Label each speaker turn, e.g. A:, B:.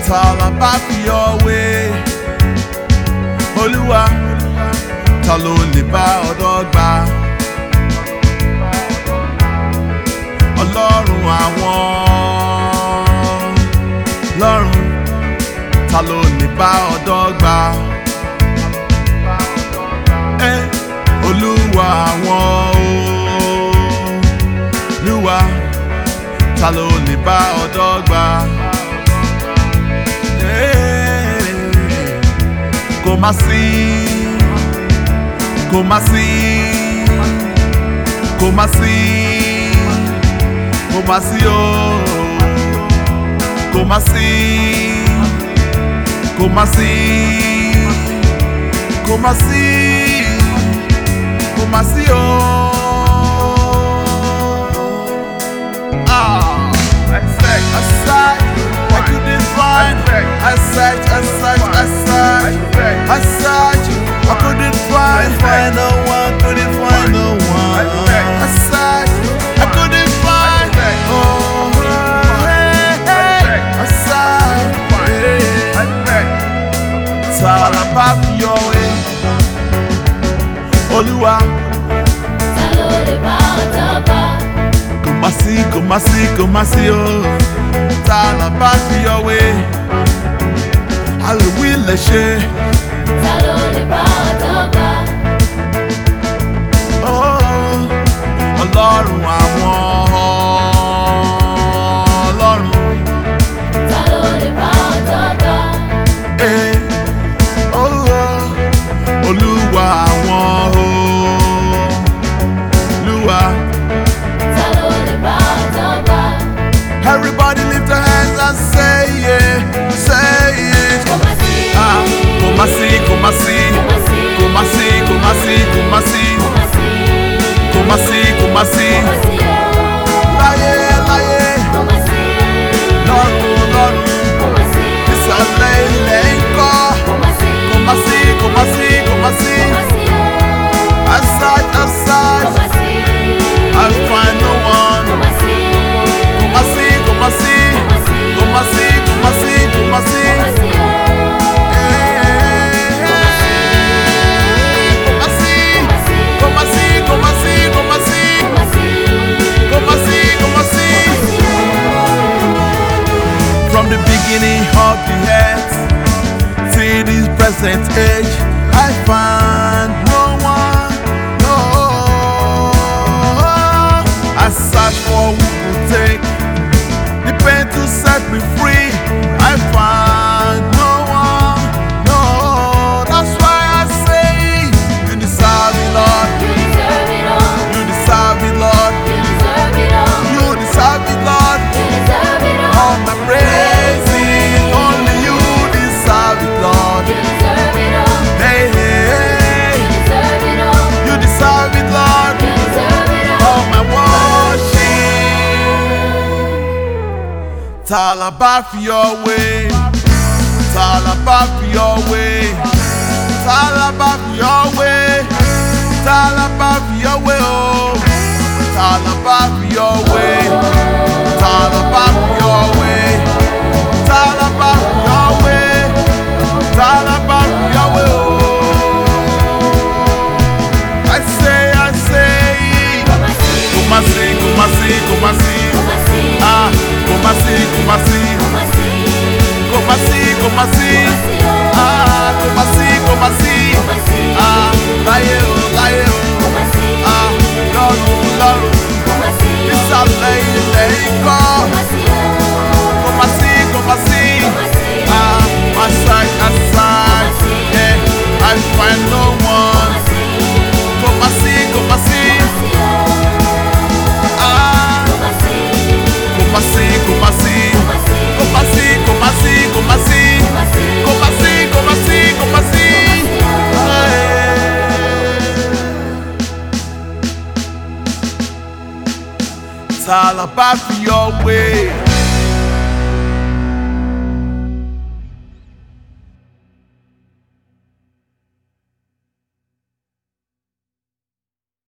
A: all about your way. Olúwa, ta ló lè bá ọ dọ́gba? Ọlọ́run àwọn lọ́run, ta ló lè bá ọ dọ́gba? Olúwa àwọn Olúwa, ta ló lè bá ọ dọ́gba? Kò má sí, kò má sí, kò má sí, kò má sí o, kò má sí, kò má sí, kò má sí, kò má sí o. I couldn't find. I searched, I couldn't find no one, couldn't find no one. I searched, I couldn't find. Oh, I searched. It's all about your way. Olúwa,
B: ta ló lè bá ọ dọ́gba?
A: kò má sí o. It's all about your way. Àlùwí lè ṣe.
B: Ta ló lè bá ọ dọ́gba?
A: Ọlọ́run àwọn ọlọ́run.
B: Ta ló lè bá ọ dọ́gba?
A: Olúwa àwọn Olúwa.
B: Ta ló lè bá ọ dọ́gba?
A: Everybody lift your hands and say it, say it.
B: Kò má sí,
A: Kò má sí, kò má sí,
B: kò má sí,
A: kò má sí, kò má sí, kò má sí,
B: kò má sí,
A: kò má sí, kò má sí.
B: kò má sí o.
A: Láyé, láyé,
B: Kò má sí,
A: lọ́run, lọ́run.
B: kò má sí,
A: Ìsàlẹ̀ ilẹ̀ ń kọ́.
B: kò má sí,
A: Kò má sí, kò má sí, kò má sí.
B: kò má sí o.
A: I search, I
B: Kò
A: search,
B: má sí,
A: I find no one.
B: kò má sí,
A: Kò má sí, kò má sí, kò má sí, kò má sí, kò má sí.
B: kò má sí o.
A: Kò má sí, kò má sí, kò má sí,
B: Kò má sí,
A: kò má sí, kò má sí. From the beginning of the earth till this present age, I find no one, no. I search for who could take the pain to set me free. I find no one, no. That's why I say you deserve it, Lord.
B: you deserve it all.
A: You deserve it, Lord.
B: You deserve it all.
A: You deserve it, Lord.
B: You deserve it all.
A: All my praising, only you deserve it, Lord.
B: You deserve it all.
A: Hey, hey, hey.
B: You deserve it all.
A: You deserve it, Lord.
B: You deserve it all.
A: All my worship. It's all about your way. It's all about your way. It's all about your way. It's all about your way. Oh, it's all about your way. It's all about your way. It's all about your way. It's all about your way. Oh, I say,
B: Kò má sí,
A: Kumasi, Kumasi, Kumasi.
B: kò má sí,
A: Ah, Kumasi, Kumasi.
B: kò má sí,
A: Kumasi, Kumasi.
B: kò má sí o.
A: Ah, Kumasi, Kumasi.
B: Kò má sí,
A: Ah, láyé o, láyé o.
B: kò má sí,
A: Ah, lọ́run, lọ́run.
B: kò má sí o.
A: Ìsàlẹ̀ ilẹ̀ ikọ́.
B: Kò má sí o.
A: Kumasi, Kumasi.
B: Kò má sí o.
A: Ah, aside, aside. Yeah, I find no
B: Kò
A: one.
B: má sí,
A: Kumasi, Kumasi.
B: kò má sí o.
A: Ah,
B: Kò má sí,
A: Kumasi, Kumasi.
B: kò má sí,
A: Kumasi, Kumasi, Kumasi.
B: kò má sí,
A: Kumasi, Kumasi, Kumasi. It's all about your way.